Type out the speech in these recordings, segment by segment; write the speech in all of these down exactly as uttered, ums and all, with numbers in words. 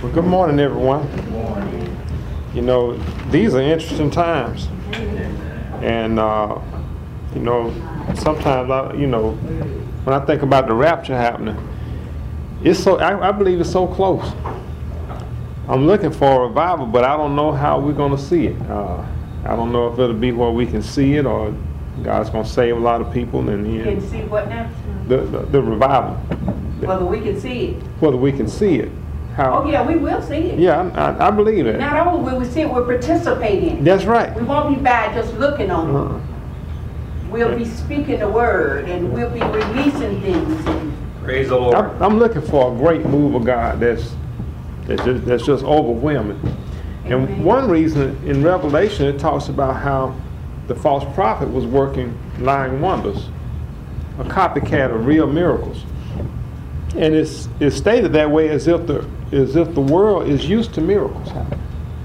Well, good morning, everyone. Good morning. You know, these are interesting times. And, uh, you know, sometimes, I, you know, when I think about the rapture happening, it's so, I, I believe it's so close. I'm looking for a revival, but I don't know how we're going to see it. Uh, I don't know if it'll be where we can see it or God's going to save a lot of people. And You can see what now? the, the, the revival. Whether we can see it. Whether we can see it. How, Oh yeah, we will see it. yeah, I, I, I believe it. Not only will we see it, we'll participate in it. That's right. We won't be by just looking on it. Uh, We'll be speaking the word and we'll be releasing things. And Praise the Lord. I'm, I'm looking for a great move of God that's that's just, that's just overwhelming. And Amen. one reason in Revelation it talks about how the false prophet was working lying wonders, a copycat of real miracles. And it's it's stated that way as if the as if the world is used to miracles happening.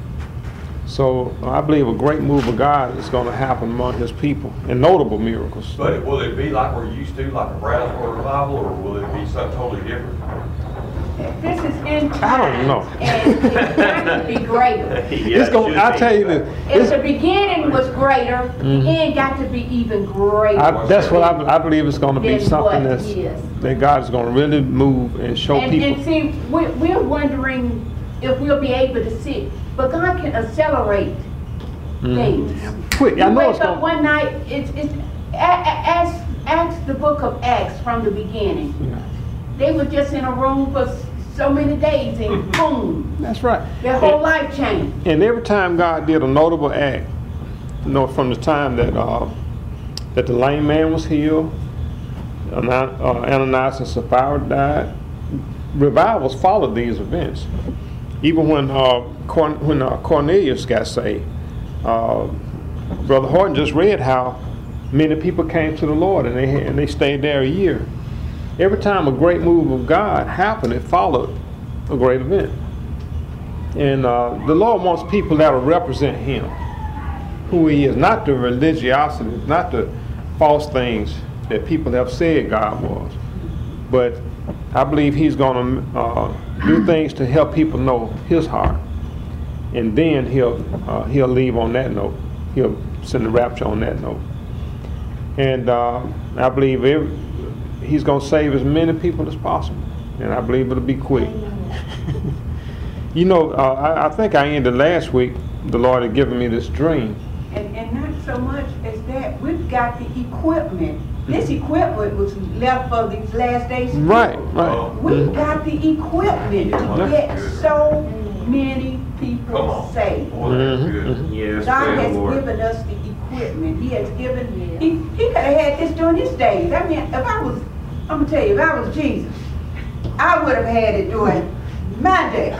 So I believe a great move of God is going to happen among His people, and notable miracles. But will it be like we're used to, like a Brownsboro revival, or will it be something totally different? this is in time. I don't know. And it's got to be greater. It's going. I tell you this. If it's- the beginning was greater, Mhm. the end got to be even greater. I, that's what I, I believe it's going to be Then something what that's is? that God's going to really move and show And, people. and see, we're, we're wondering if we'll be able to see it. But God can accelerate Mhm. things. Quick, You I know wake it's up going. one night, it's, it's, a- a- ask, ask the book of Acts from the beginning. Yeah, They were just in a room for s- so many days and boom, that's right. their whole And, life changed. and every time God did a notable act, you know, from the time that uh, that the lame man was healed, Ana- uh, Ananias and Sapphira died, revivals followed these events. Even when uh, Corn- when uh, Cornelius got saved, uh, Brother Horton just read how many people came to the Lord and they and they stayed there a year. Every time a great move of God happened, it followed a great event. And uh, the Lord wants people that will represent Him, who He is, not the religiosity, not the false things that people have said God was. But I believe He's going to uh, do things to help people know His heart. And then He'll, uh, he'll leave on that note. He'll send the rapture on that note. And uh, I believe every, He's going to save as many people as possible. And I believe it'll be quick. You know, uh, I, I think I ended last week, the Lord had given me this dream. And, and not so much as that, we've got the equipment. This equipment was left for these last days. Right, people. right. We've got the equipment to get so many Come people on. saved. Boy, that's Mhm, good. mhm. Yes, God praise has the Lord. given us the equipment. He has given, he, he could have had this during his days. I mean, if I was, I'm gonna tell you, if I was Jesus, I would have had it during my day.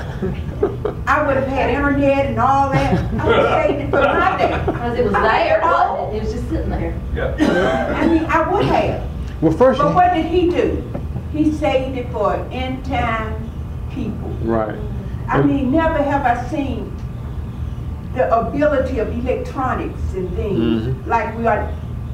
I would have had internet and all that. I would have saved it for my day. Because it was there, wasn't it? It was just sitting there. Yeah. I mean, I would have. Well, first, But what did he do? He saved it for end time people. right. I mean, never have I seen the ability of electronics and things Mhm. like we are.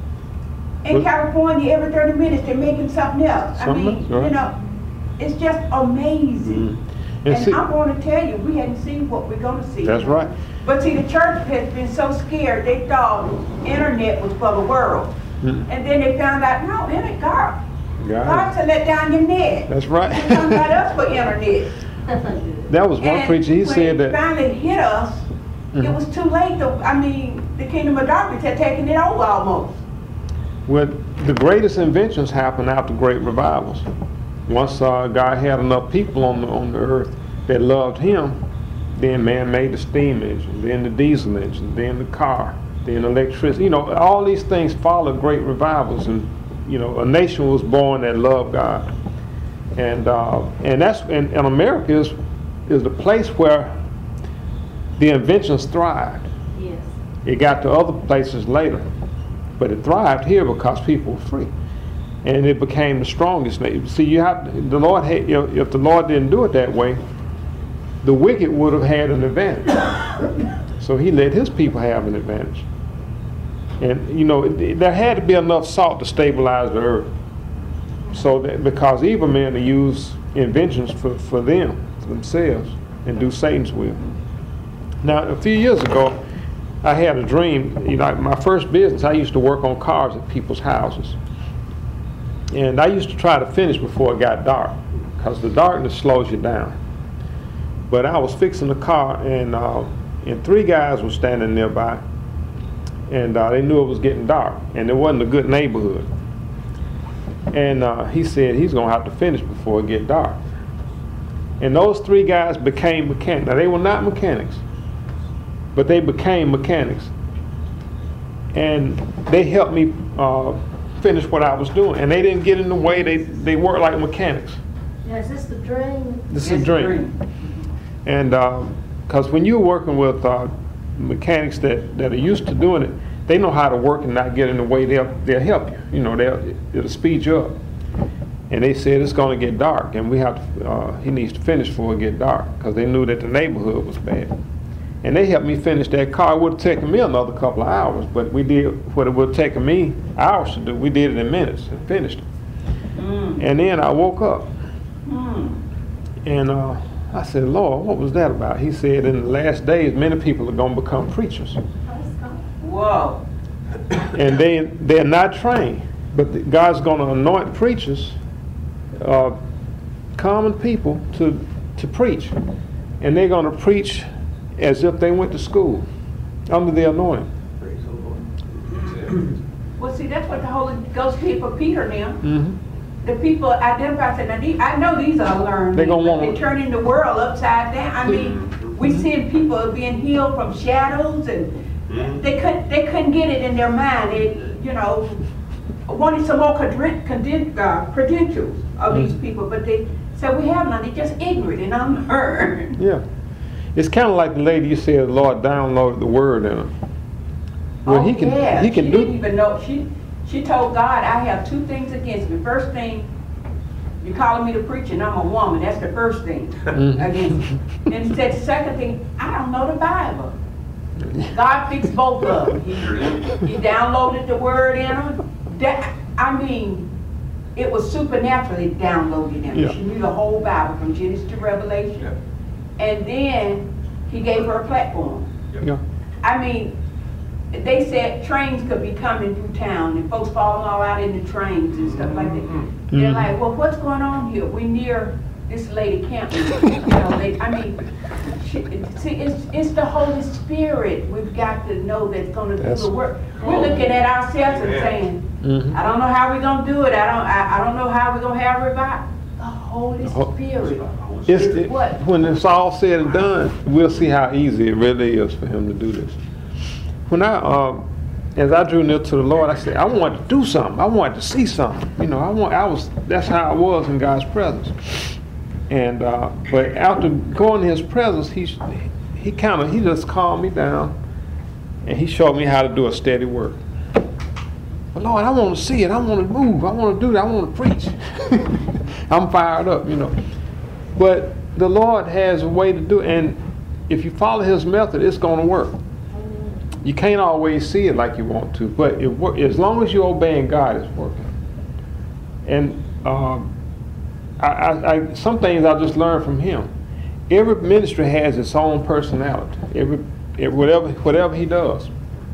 In Well- California, every thirty minutes they're making something else. I Something mean, else, right. you know, it's just amazing. Mhm. And And see, I'm going to tell you, we hadn't seen what we're going to see. that's right. But see, the church has been so scared, they thought internet was for the world. Mhm. And then they found out, no, internet, God, God, God to let down your net. that's He right. talking about us for internet. That was one And preacher, he said when it that, finally hit us, it Mhm. was too late. To, I mean, the kingdom of darkness had taken it over almost. well, the greatest inventions happen after great revivals. Once uh, God had enough people on the, on the earth that loved Him, then man made the steam engine, then the diesel engine, then the car, then electricity. You know, all these things followed great revivals, and you know, a nation was born that loved God. And uh, and that's and, and America is is the place where the inventions thrived. Yes. It got to other places later, but it thrived here because people were free, and it became the strongest nation. See, you have the Lord. Had, if, if the Lord didn't do it that way, the wicked would have had an advantage. So He let His people have an advantage, and you know it, there had to be enough salt to stabilize the earth. So that because evil men use inventions for for them, for themselves, and do Satan's will. Now, a few years ago, I had a dream. You know, my first business, I used to work on cars at people's houses. And I used to try to finish before it got dark, because the darkness slows you down. But I was fixing the car, and uh, and three guys were standing nearby, and uh, they knew it was getting dark, and it wasn't a good neighborhood. And uh, he said he's going to have to finish before it get dark. And those three guys became mechanics. Now, they were not mechanics, but they became mechanics. And they helped me uh, finish what I was doing. And they didn't get in the way. They, they worked like mechanics. Now, is this the dream? This is a dream. And because uh, when you're working with uh, mechanics that, that are used to doing it, they know how to work and not get in the way. They'll, they'll help you. You know, they'll, it'll speed you up. And they said it's going to get dark, and we have to, uh, he needs to finish before it get dark, because they knew that the neighborhood was bad. And they helped me finish that car. It would have taken me another couple of hours, but we did what it would have taken me hours to do. We did it in minutes and finished it. Mm. And then I woke up, mm. and uh, I said, Lord, what was that about? He said, in the last days, many people are going to become preachers. Whoa. And they, they're not trained, but the, God's going to anoint preachers, uh, common people, to, to preach. And they're going to preach as if they went to school, under the anointing. Well, see, that's what the Holy Ghost did for Peter now. Mm-hmm. The people identify, said, now, these, I know these are learned. They're gonna want they're turning the world upside down. I mean, we seeing people being healed from shadows, and mm-hmm. they couldn't they couldn't get it in their mind. They, you know, wanted some more credentials uh, credentials of mm-hmm. these people, but they said we have none. They're just ignorant and unlearned. Yeah, it's kind of like the lady you said, the Lord downloaded the word in her. Well, oh, he can yeah. he can she do. Didn't even know she. She told God, I have two things against me. First thing, you're calling me to preach and I'm a woman. That's the first thing mm-hmm. against me. And he said the second thing, I don't know the Bible. God fixed both of them. He, he downloaded the word in her. That, I mean, it was supernaturally downloaded in her. Yeah. She knew the whole Bible from Genesis to Revelation. Yeah. And then he gave her a platform. Yeah. I mean, they said trains could be coming through town and folks falling all out in the trains and stuff like that. Mm-hmm. They're like, well, what's going on here? We're near this lady camping. You know, they, I mean, she, see, it's, it's the Holy Spirit we've got to know that's going to do the work. We're looking at ourselves and saying, mm-hmm. I don't know how we're going to do it. I don't I, I don't know how we're going to have revival. The Holy Spirit. It's, it, what? When it's all said and done, we'll see how easy it really is for him to do this. When I, um, as I drew near to the Lord, I said, I wanted to do something. I wanted to see something. You know, I want. I was. That's how I was in God's presence. And uh, but after going in His presence, He He kind of He just calmed me down, and He showed me how to do a steady work. But Lord, I want to see it. I want to move. I want to do that. I want to preach. I'm fired up, you know. But the Lord has a way to do it, and if you follow His method, it's going to work. You can't always see it like you want to, but it work, as long as you're obeying God, it's working. And um, I, I, I, some things I just learned from him. Every ministry has its own personality. Every, every whatever whatever he does.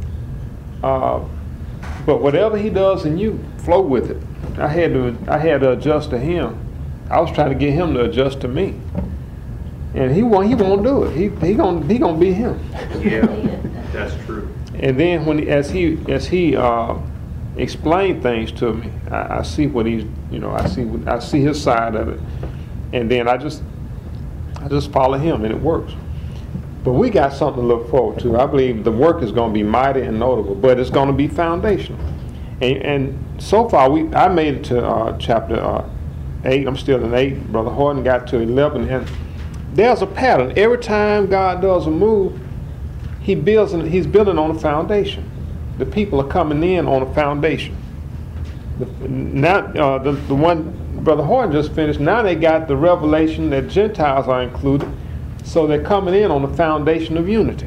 Uh, but whatever he does in you, flow with it. I had to I had to adjust to him. I was trying to get him to adjust to me, and he won't he won't do it. He he gonna he gonna be him. Yeah. That's true. And then when as he as he uh, explained things to me, I, I see what he's you know I see I see his side of it, and then I just I just follow him, and it works. But we got something to look forward to. I believe the work is going to be mighty and notable, but it's going to be foundational. And, and so far we I made it to uh, chapter uh, eight. I'm still in eight. Brother Horton got to eleven, and there's a pattern. Every time God does a move, He builds, and he's building on a foundation. The people are coming in on a foundation. The, now, uh, the, the one Brother Horton just finished, now they got the revelation that Gentiles are included, so they're coming in on the foundation of unity.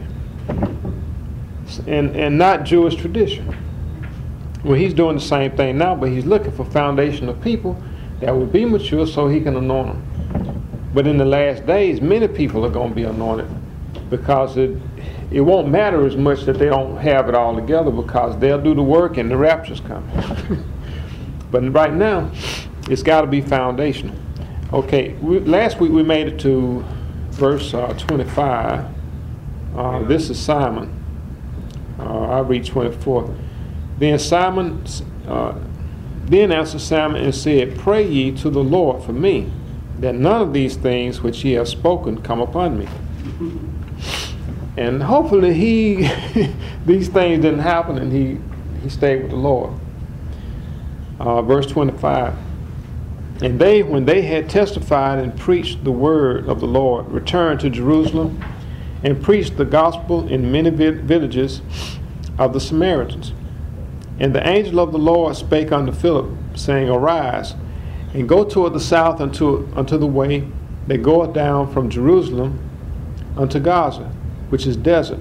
And, and not Jewish tradition. Well, he's doing the same thing now, but he's looking for foundation of people that will be mature so he can anoint them. But in the last days, many people are going to be anointed, because it it won't matter as much that they don't have it all together, because they'll do the work and the rapture's coming. But right now, it's got to be foundational. Okay, we, last week we made it to verse uh, twenty-five. Uh, this is Simon. Uh, I'll read twenty-four. Then Simon, uh, then answered Simon and said, Pray ye to the Lord for me, that none of these things which ye have spoken come upon me. And hopefully he, these things didn't happen, and he, he stayed with the Lord. Uh, verse twenty-five. And they, when they had testified and preached the word of the Lord, returned to Jerusalem and preached the gospel in many villages of the Samaritans. And the angel of the Lord spake unto Philip, saying, Arise, and go toward the south unto, unto the way that goeth down from Jerusalem unto Gaza, which is desert.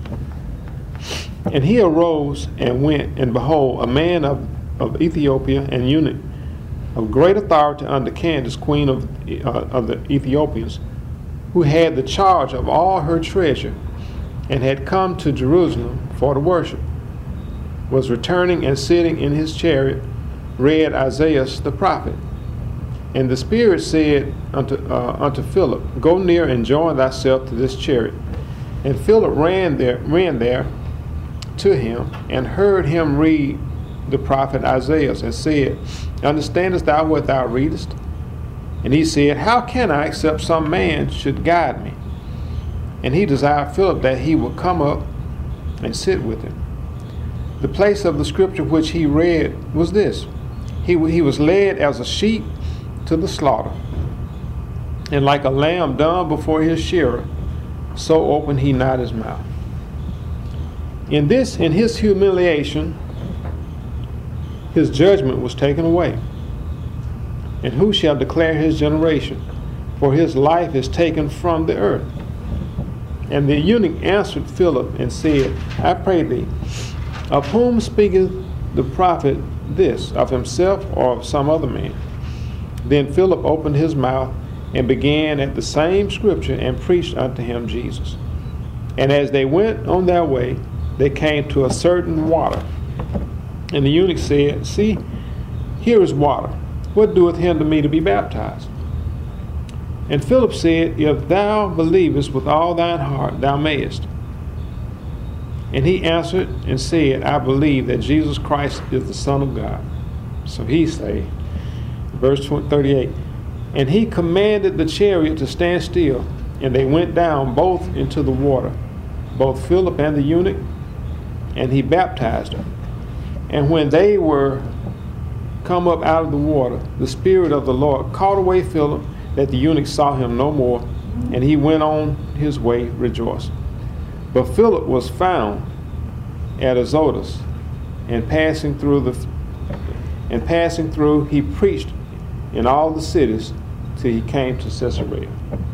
And he arose and went, and behold, a man of, of Ethiopia, and eunuch, of great authority under Candace, queen of, uh, of the Ethiopians, who had the charge of all her treasure, and had come to Jerusalem for the worship, was returning and sitting in his chariot, read Isaiah the prophet. And the Spirit said unto, uh, unto Philip, Go near and join thyself to this chariot. And Philip ran there, ran there to him, and heard him read the prophet Isaiah, and said, Understandest thou what thou readest? And he said, How can I, except some man should guide me? And he desired Philip that he would come up and sit with him. The place of the scripture which he read was this: He, he was led as a sheep to the slaughter, and like a lamb dumb before his shearer, so opened he not his mouth. In this, in his humiliation, his judgment was taken away. And who shall declare his generation? For his life is taken from the earth. And the eunuch answered Philip and said, I pray thee, of whom speaketh the prophet this, of himself or of some other man? Then Philip opened his mouth and began at the same scripture and preached unto him Jesus. And as they went on their way, they came to a certain water. And the eunuch said, See, here is water. What doeth hinder me to be baptized? And Philip said, If thou believest with all thine heart, thou mayest. And he answered and said, I believe that Jesus Christ is the Son of God. So he said, verse thirty-eight, And he commanded the chariot to stand still, and they went down both into the water, both Philip and the eunuch, and he baptized them. And when they were come up out of the water, the Spirit of the Lord caught away Philip, that the eunuch saw him no more, and he went on his way rejoicing. But Philip was found at Azotus, and passing through the and passing through, he preached in all the cities till he came to Caesarea.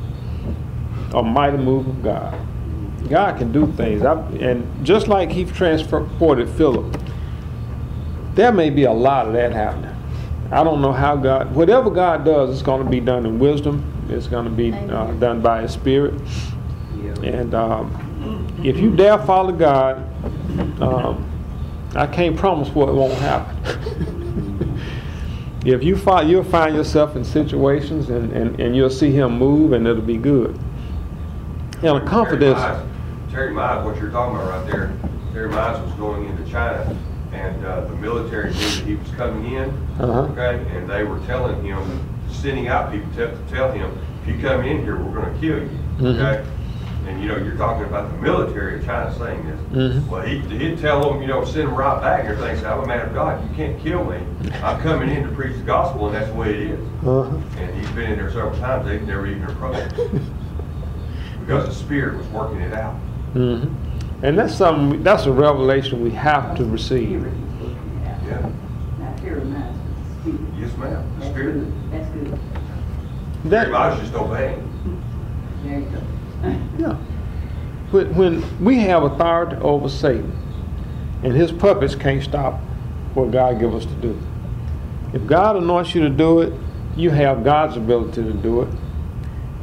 A mighty move of God. God can do things, I, and just like he transported Philip, there may be a lot of that happening. I don't know how God, whatever God does, it's going to be done in wisdom. It's going to be uh, done by His Spirit. And um, if you dare follow God, um, I can't promise what won't happen. If you follow, you'll find yourself in situations, and, and, and you'll see Him move, and it'll be good. And a confidence. Terry Mize, what you're talking about right there, Terry Mize was going into China, and uh, the military knew that he was coming in, uh-huh. okay, and they were telling him, sending out people to, to tell him, if you come in here, we're going to kill you, mm-hmm. okay? And, you know, you're talking about the military of China saying this. Mm-hmm. Well, he, he'd tell them, you know, send them right back, and everything, say, I'm a man of God, you can't kill me. I'm coming in to preach the gospel, and that's the way it is. Uh-huh. And he's been in there several times, they've never even approached him. Because the Spirit was working it out. Mm-hmm. And that's something, that's a revelation we have to receive. Yeah. Not Terry Mize, but the Spirit. Yes, ma'am. The That's Spirit. good. That's good. Terry Mize just obeying. There you go. Yeah. When, when we have authority over Satan, and his puppets can't stop what God gives us to do. If God anoints you to do it, you have God's ability to do it.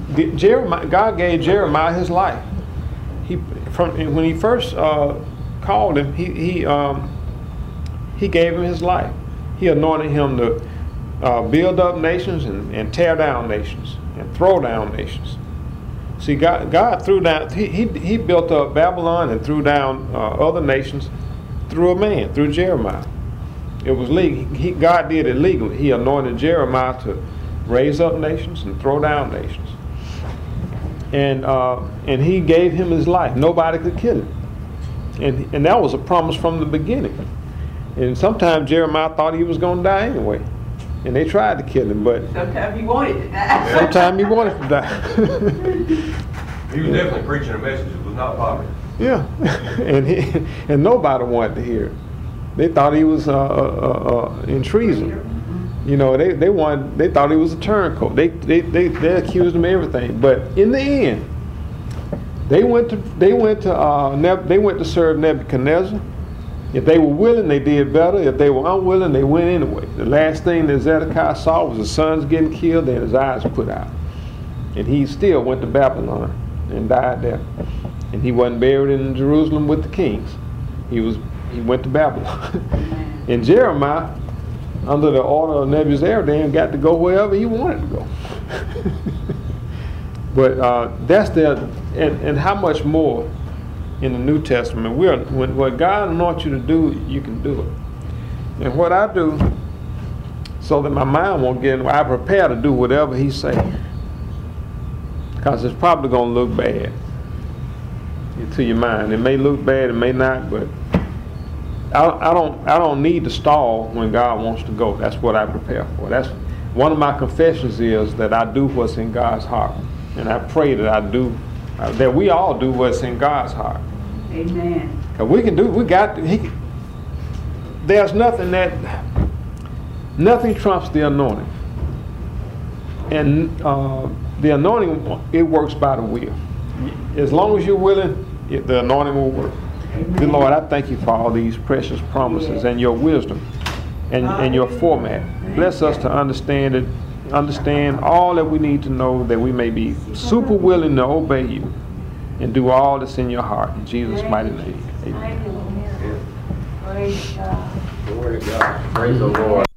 the, Jeremiah, God gave Jeremiah his life. He from when he first uh, called him, he he um, he gave him his life. He anointed him to uh, build up nations and, and tear down nations and throw down nations. See, God, God threw down. He, he he built up Babylon and threw down uh, other nations through a man, through Jeremiah. It was legal. He, God did it legally. He anointed Jeremiah to raise up nations and throw down nations. And uh, and he gave him his life. Nobody could kill him. And and that was a promise from the beginning. And sometimes Jeremiah thought he was going to die anyway. And they tried to kill him, but Sometimes he wanted to die. sometimes he wanted to die. He was definitely preaching a message that was not popular. Yeah, and he, and nobody wanted to hear it. They thought he was uh, uh, uh, in treason. You know, they they wanted, they thought he was a turncoat. They they they, they accused him of everything. But in the end, they went to they went to uh, Neb- they went to serve Nebuchadnezzar. If they were willing, they did better. If they were unwilling, they went anyway. The last thing that Zedekiah saw was his sons getting killed and his eyes put out. And he still went to Babylon and died there. And he wasn't buried in Jerusalem with the kings. He was he went to Babylon. And Jeremiah, under the order of Nebuzaradan, got to go wherever he wanted to go. But uh, that's the and, and how much more in the New Testament. We're, when what God anoints you to do, you can do it. And what I do, so that my mind won't get in, I prepare to do whatever He say, because it's probably going to look bad to your mind. It may look bad, it may not, but I, I don't. I don't need to stall when God wants to go. That's what I prepare for. That's one of my confessions is that I do what's in God's heart, and I pray that I do. Uh, that we all do what's in God's heart. Amen. Cause we can do. We got. To, he, there's nothing that. Nothing trumps the anointing. And uh, the anointing, it works by the will. As long as you're willing, it, the anointing will work. Amen. Good Lord, I thank you for all these precious promises Yes. and your wisdom and, and your format. Bless us to understand it. Understand all that we need to know, that we may be super willing to obey you and do all that's in your heart. In Jesus' mighty name. Amen. Thank you, Lord. Praise God. Glory to God. Praise the Lord.